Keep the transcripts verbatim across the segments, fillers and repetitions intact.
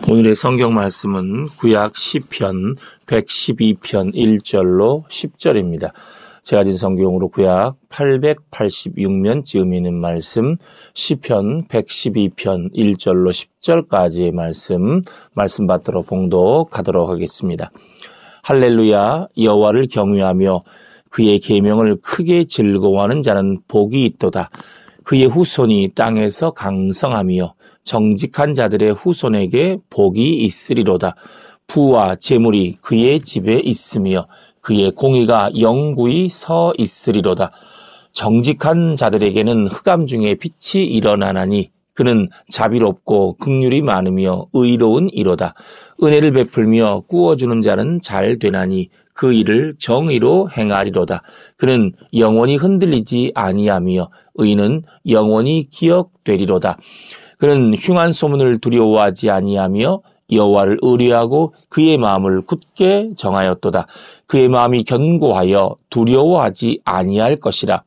오늘의 성경 말씀은 구약 시편 백십이 편 일 절로 십 절입니다. 제가 진 성경으로 구약 팔백팔십육 면 즈음에 있는 말씀, 시편 백십이 편 일 절로 십 절까지의 말씀, 말씀 받도록 봉독하도록 하겠습니다. 할렐루야, 여호와를 경외하며 그의 계명을 크게 즐거워하는 자는 복이 있도다. 그의 후손이 땅에서 강성하며 정직한 자들의 후손에게 복이 있으리로다. 부와 재물이 그의 집에 있으며 그의 공의가 영구히 서 있으리로다. 정직한 자들에게는 흑암 중에 빛이 일어나나니 그는 자비롭고 긍휼이 많으며 의로운 이로다. 은혜를 베풀며 꾸어주는 자는 잘 되나니 그 일을 정의로 행하리로다. 그는 영원히 흔들리지 아니하며 의는 영원히 기억되리로다. 그는 흉한 소문을 두려워하지 아니하며 여호와를 의뢰하고 그의 마음을 굳게 정하였도다. 그의 마음이 견고하여 두려워하지 아니할 것이라.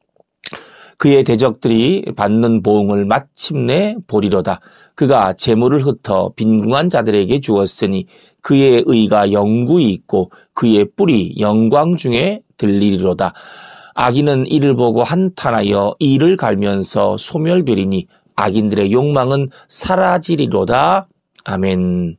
그의 대적들이 받는 보응을 마침내 보리로다. 그가 재물을 흩어 빈궁한 자들에게 주었으니 그의 의가 영구히 있고 그의 뿔이 영광 중에 들리리로다. 악인은 이를 보고 한탄하여 이를 갈면서 소멸되리니 악인들의 욕망은 사라지리로다. 아멘.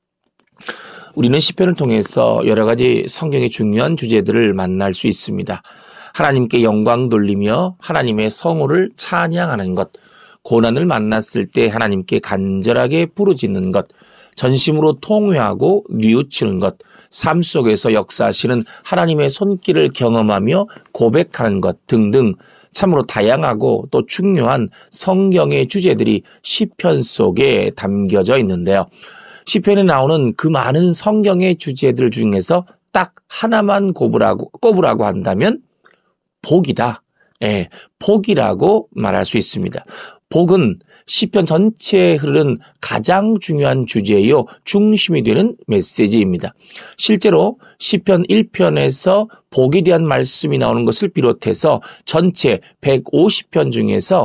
우리는 시편을 통해서 여러 가지 성경의 중요한 주제들을 만날 수 있습니다. 하나님께 영광 돌리며 하나님의 성호를 찬양하는 것, 고난을 만났을 때 하나님께 간절하게 부르짖는 것, 전심으로 통회하고 뉘우치는 것, 삶 속에서 역사하시는 하나님의 손길을 경험하며 고백하는 것 등등 참으로 다양하고 또 중요한 성경의 주제들이 시편 속에 담겨져 있는데요. 시편에 나오는 그 많은 성경의 주제들 중에서 딱 하나만 꼽으라고, 꼽으라고 한다면 복이다. 예, 복이라고 말할 수 있습니다. 복은 시편 전체에 흐르는 가장 중요한 주제요, 중심이 되는 메시지입니다. 실제로 시편 일 편에서 복에 대한 말씀이 나오는 것을 비롯해서 전체 백오십 편 중에서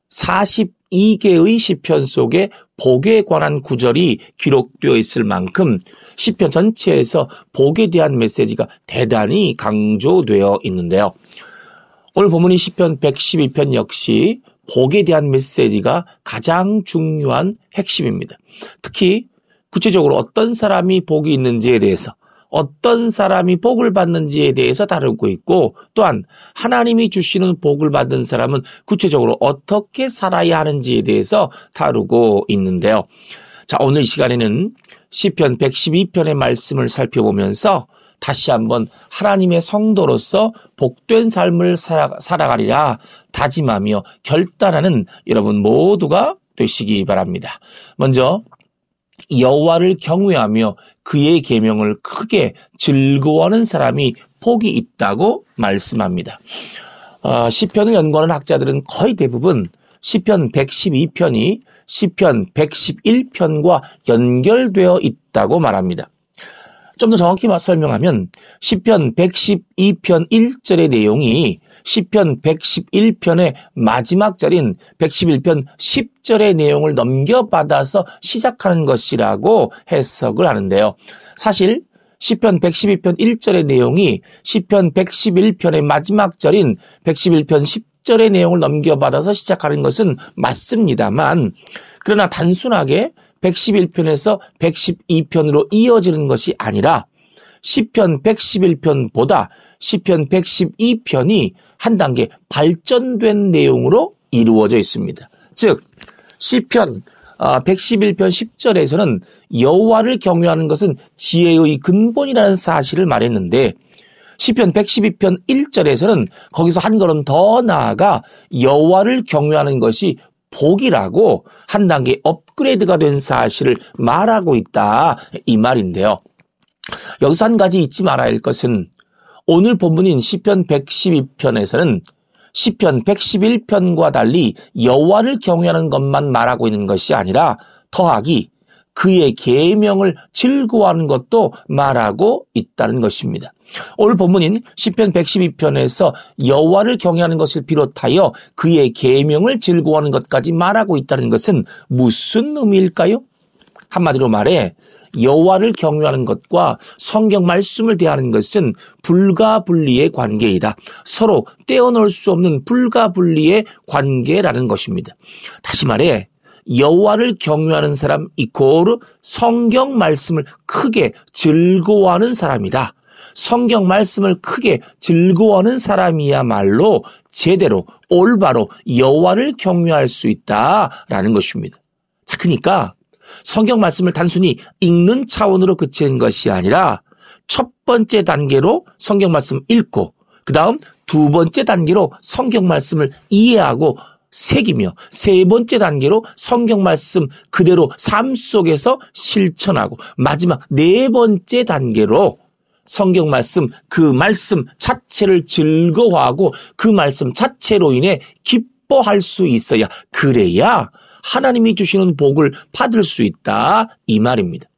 사십이 개의 시편 속에 복에 관한 구절이 기록되어 있을 만큼 시편 전체에서 복에 대한 메시지가 대단히 강조되어 있는데요. 오늘 본문인 시편 백십이 편 역시 복에 대한 메시지가 가장 중요한 핵심입니다. 특히 구체적으로 어떤 사람이 복이 있는지에 대해서, 어떤 사람이 복을 받는지에 대해서 다루고 있고, 또한 하나님이 주시는 복을 받은 사람은 구체적으로 어떻게 살아야 하는지에 대해서 다루고 있는데요. 자, 오늘 이 시간에는 시편 백십이 편의 말씀을 살펴보면서 다시 한번 하나님의 성도로서 복된 삶을 살아, 살아가리라 다짐하며 결단하는 여러분 모두가 되시기 바랍니다. 먼저 여호와를 경외하며 그의 계명을 크게 즐거워하는 사람이 복이 있다고 말씀합니다. 어, 시편을 연구하는 학자들은 거의 대부분 시편 백십이 편이 시편 백십일 편과 연결되어 있다고 말합니다. 좀 더 정확히 설명하면 시편 백십이 편 일 절의 내용이 시편 백십일 편의 마지막 절인 백십일 편 십 절의 내용을 넘겨받아서 시작하는 것이라고 해석을 하는데요. 사실 시편 백십이 편 일 절의 내용이 시편 백십일 편의 마지막 절인 백십일 편 십 절의 내용을 넘겨받아서 시작하는 것은 맞습니다만, 그러나 단순하게 백십일 편에서 백십이 편으로 이어지는 것이 아니라 시편 백십일 편보다 시편 백십이 편이 한 단계 발전된 내용으로 이루어져 있습니다. 즉 시편 백십일 편 십 절에서는 여호와를 경외하는 것은 지혜의 근본이라는 사실을 말했는데, 시편 백십이 편 일 절에서는 거기서 한 걸음 더 나아가 여호와를 경외하는 것이 복이라고 한 단계 업그레이드가 된 사실을 말하고 있다, 이 말인데요. 여기서 한 가지 잊지 말아야 할 것은 오늘 본문인 시편 백십이 편에서는 시편 백십일 편과 달리 여호와를 경외하는 것만 말하고 있는 것이 아니라 더하기 그의 계명을 즐거워하는 것도 말하고 있다는 것입니다. 오늘 본문인 시편 백십이 편에서 여호와를 경외하는 것을 비롯하여 그의 계명을 즐거워하는 것까지 말하고 있다는 것은 무슨 의미일까요? 한마디로 말해 여호와를 경외하는 것과 성경 말씀을 대하는 것은 불가분리의 관계이다. 서로 떼어놓을 수 없는 불가분리의 관계라는 것입니다. 다시 말해 여호와를 경외하는 사람 이코르 성경 말씀을 크게 즐거워하는 사람이다. 성경 말씀을 크게 즐거워하는 사람이야말로 제대로 올바로 여호와를 경외할 수 있다라는 것입니다. 자, 그러니까 성경 말씀을 단순히 읽는 차원으로 그치는 것이 아니라 첫 번째 단계로 성경 말씀 읽고 그 다음 두 번째 단계로 성경 말씀을 이해하고 새기며 세 번째 단계로 성경 말씀 그대로 삶 속에서 실천하고 마지막 네 번째 단계로 성경 말씀 그 말씀 자체를 즐거워하고 그 말씀 자체로 인해 기뻐할 수 있어야 그래야 하나님이 주시는 복을 받을 수 있다 이 말입니다.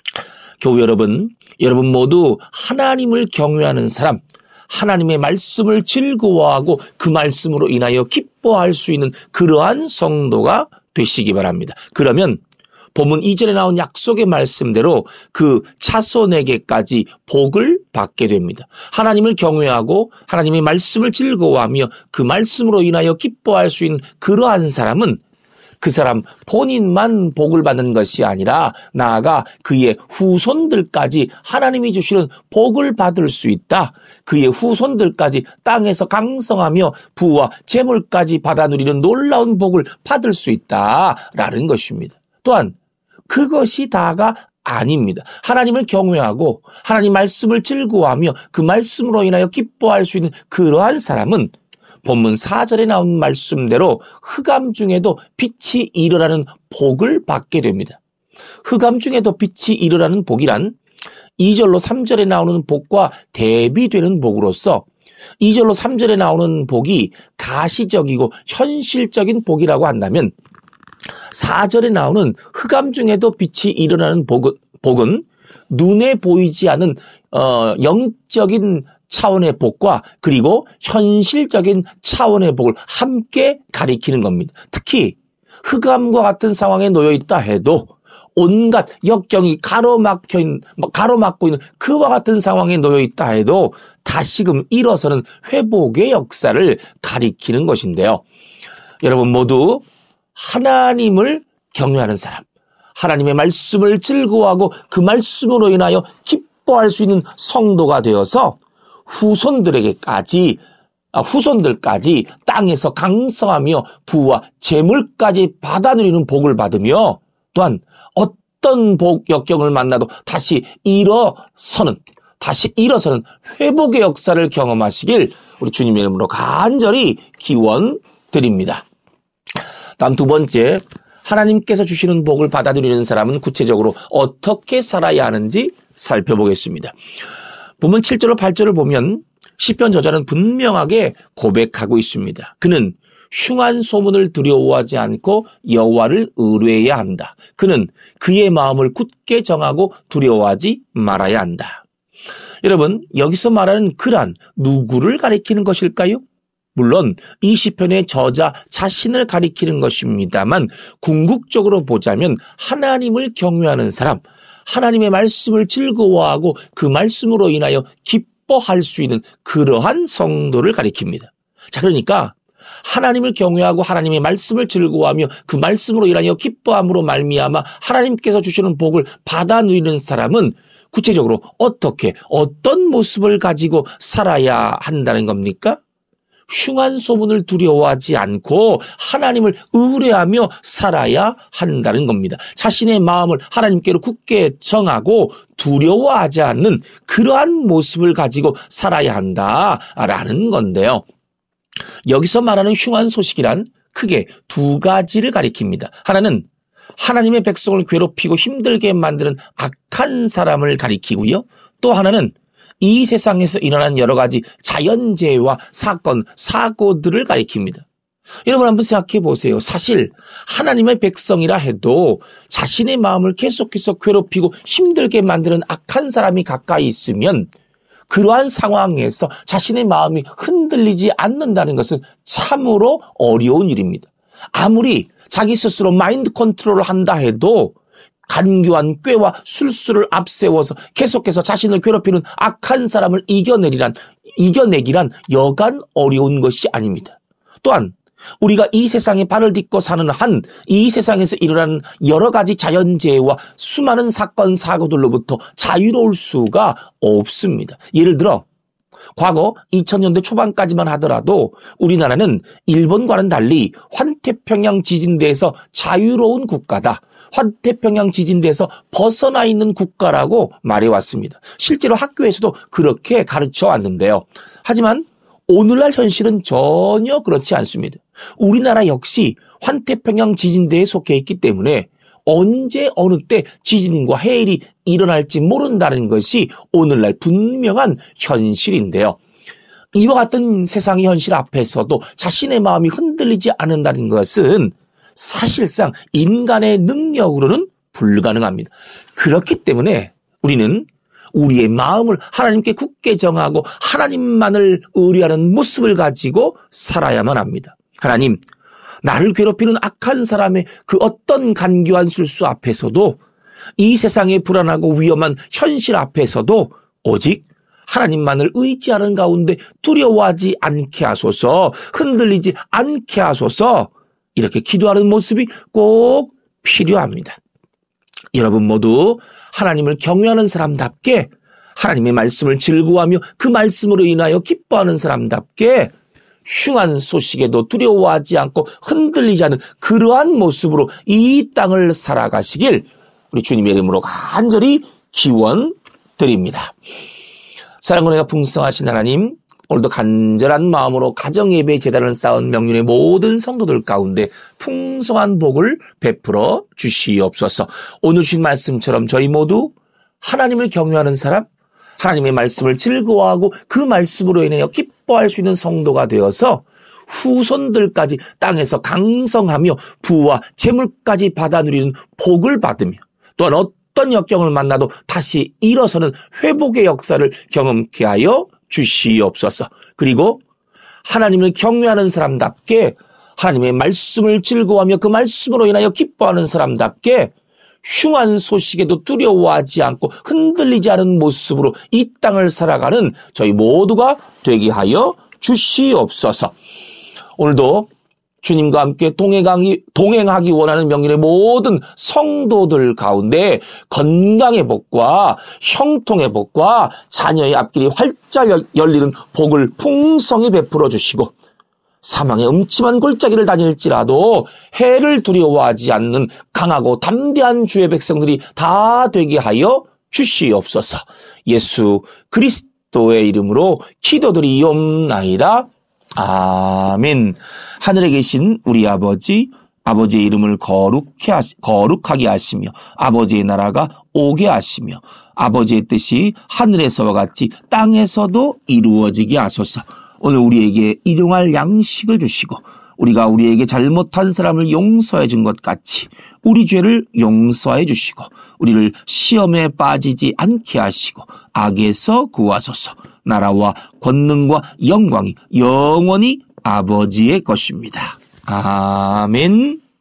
교우 여러분, 여러분 모두 하나님을 경외하는 사람, 하나님의 말씀을 즐거워하고 그 말씀으로 인하여 기뻐할 수 있는 그러한 성도가 되시기 바랍니다. 그러면 본문 이절에 나온 약속의 말씀대로 그 자손에게까지 복을 받게 됩니다. 하나님을 경외하고 하나님의 말씀을 즐거워하며 그 말씀으로 인하여 기뻐할 수 있는 그러한 사람은 그 사람 본인만 복을 받는 것이 아니라 나아가 그의 후손들까지 하나님이 주시는 복을 받을 수 있다. 그의 후손들까지 땅에서 강성하며 부와 재물까지 받아 누리는 놀라운 복을 받을 수 있다라는 것입니다. 또한 그것이 다가 아닙니다. 하나님을 경외하고 하나님 말씀을 즐거워하며 그 말씀으로 인하여 기뻐할 수 있는 그러한 사람은 본문 사 절에 나온 말씀대로 흑암 중에도 빛이 일어나는 복을 받게 됩니다. 흑암 중에도 빛이 일어나는 복이란 이 절로 삼 절에 나오는 복과 대비되는 복으로서 이 절로 삼 절에 나오는 복이 가시적이고 현실적인 복이라고 한다면 사 절에 나오는 흑암 중에도 빛이 일어나는 복은, 복은 눈에 보이지 않는 어, 영적인 차원의 복과 그리고 현실적인 차원의 복을 함께 가리키는 겁니다. 특히 흑암과 같은 상황에 놓여 있다 해도 온갖 역경이 가로막혀 있는, 가로막고 있는 그와 같은 상황에 놓여 있다 해도 다시금 일어서는 회복의 역사를 가리키는 것인데요. 여러분 모두 하나님을 경외하는 사람, 하나님의 말씀을 즐거워하고 그 말씀으로 인하여 기뻐할 수 있는 성도가 되어서 후손들에게까지 아, 후손들까지 땅에서 강성하며 부와 재물까지 받아 누리는 복을 받으며 또한 어떤 복 역경을 만나도 다시 일어서는 다시 일어서는 회복의 역사를 경험하시길 우리 주님의 이름으로 간절히 기원드립니다. 다음 두 번째, 하나님께서 주시는 복을 받아들이는 사람은 구체적으로 어떻게 살아야 하는지 살펴보겠습니다. 본문 칠 절로 팔 절을 보면 시편 저자는 분명하게 고백하고 있습니다. 그는 흉한 소문을 두려워하지 않고 여호와를 의뢰해야 한다. 그는 그의 마음을 굳게 정하고 두려워하지 말아야 한다. 여러분, 여기서 말하는 그란 누구를 가리키는 것일까요? 물론 이 시편의 저자 자신을 가리키는 것입니다만 궁극적으로 보자면 하나님을 경외하는 사람, 하나님의 말씀을 즐거워하고 그 말씀으로 인하여 기뻐할 수 있는 그러한 성도를 가리킵니다. 자, 그러니까 하나님을 경외하고 하나님의 말씀을 즐거워하며 그 말씀으로 인하여 기뻐함으로 말미암아 하나님께서 주시는 복을 받아 누리는 사람은 구체적으로 어떻게 어떤 모습을 가지고 살아야 한다는 겁니까? 흉한 소문을 두려워하지 않고 하나님을 의뢰하며 살아야 한다는 겁니다. 자신의 마음을 하나님께로 굳게 정하고 두려워하지 않는 그러한 모습을 가지고 살아야 한다라는 건데요. 여기서 말하는 흉한 소식이란 크게 두 가지를 가리킵니다. 하나는 하나님의 백성을 괴롭히고 힘들게 만드는 악한 사람을 가리키고요. 또 하나는 이 세상에서 일어난 여러 가지 자연재해와 사건, 사고들을 가리킵니다. 여러분 한번 생각해 보세요. 사실 하나님의 백성이라 해도 자신의 마음을 계속해서 괴롭히고 힘들게 만드는 악한 사람이 가까이 있으면 그러한 상황에서 자신의 마음이 흔들리지 않는다는 것은 참으로 어려운 일입니다. 아무리 자기 스스로 마인드 컨트롤을 한다 해도 간교한 꾀와 술수를 앞세워서 계속해서 자신을 괴롭히는 악한 사람을 이겨내리란, 이겨내기란 여간 어려운 것이 아닙니다. 또한 우리가 이 세상에 발을 딛고 사는 한 이 세상에서 일어나는 여러 가지 자연재해와 수많은 사건 사고들로부터 자유로울 수가 없습니다. 예를 들어 과거 이천 년대 초반까지만 하더라도 우리나라는 일본과는 달리 환태평양 지진대에서 자유로운 국가다, 환태평양 지진대에서 벗어나 있는 국가라고 말해왔습니다. 실제로 학교에서도 그렇게 가르쳐 왔는데요. 하지만 오늘날 현실은 전혀 그렇지 않습니다. 우리나라 역시 환태평양 지진대에 속해 있기 때문에 언제 어느 때 지진과 해일이 일어날지 모른다는 것이 오늘날 분명한 현실인데요. 이와 같은 세상의 현실 앞에서도 자신의 마음이 흔들리지 않는다는 것은 사실상 인간의 능력으로는 불가능합니다. 그렇기 때문에 우리는 우리의 마음을 하나님께 굳게 정하고 하나님만을 의뢰하는 모습을 가지고 살아야만 합니다. 하나님, 나를 괴롭히는 악한 사람의 그 어떤 간교한 술수 앞에서도, 이 세상의 불안하고 위험한 현실 앞에서도 오직 하나님만을 의지하는 가운데 두려워하지 않게 하소서, 흔들리지 않게 하소서, 이렇게 기도하는 모습이 꼭 필요합니다. 여러분 모두 하나님을 경외하는 사람답게, 하나님의 말씀을 즐거워하며 그 말씀으로 인하여 기뻐하는 사람답게 흉한 소식에도 두려워하지 않고 흔들리지 않는 그러한 모습으로 이 땅을 살아가시길 우리 주님의 이름으로 간절히 기원드립니다. 사랑과 은혜가 풍성하신 하나님, 오늘도 간절한 마음으로 가정예배 제단을 쌓은 명륜의 모든 성도들 가운데 풍성한 복을 베풀어 주시옵소서. 오늘 주신 말씀처럼 저희 모두 하나님을 경외하는 사람, 하나님의 말씀을 즐거워하고 그 말씀으로 인하여 기뻐할 수 있는 성도가 되어서 후손들까지 땅에서 강성하며 부와 재물까지 받아 누리는 복을 받으며, 또한 어떤 역경을 만나도 다시 일어서는 회복의 역사를 경험케 하여 주시옵소서. 그리고 하나님을 경외하는 사람답게, 하나님의 말씀을 즐거워하며 그 말씀으로 인하여 기뻐하는 사람답게 흉한 소식에도 두려워하지 않고 흔들리지 않은 모습으로 이 땅을 살아가는 저희 모두가 되게 하여 주시옵소서. 오늘도 주님과 함께 동행하기, 동행하기 원하는 명륜의 모든 성도들 가운데 건강의 복과 형통의 복과 자녀의 앞길이 활짝 열리는 복을 풍성히 베풀어 주시고, 사망의 음침한 골짜기를 다닐지라도 해를 두려워하지 않는 강하고 담대한 주의 백성들이 다 되게 하여 주시옵소서. 예수 그리스도의 이름으로 기도드리옵나이다. 아멘. 하늘에 계신 우리 아버지, 아버지의 이름을 거룩해 하시, 거룩하게 하시며 아버지의 나라가 오게 하시며 아버지의 뜻이 하늘에서와 같이 땅에서도 이루어지게 하소서. 오늘 우리에게 일용할 양식을 주시고 우리가 우리에게 잘못한 사람을 용서해 준 것 같이 우리 죄를 용서해 주시고 우리를 시험에 빠지지 않게 하시고 악에서 구하소서. 나라와 권능과 영광이 영원히 아버지의 것입니다. 아멘.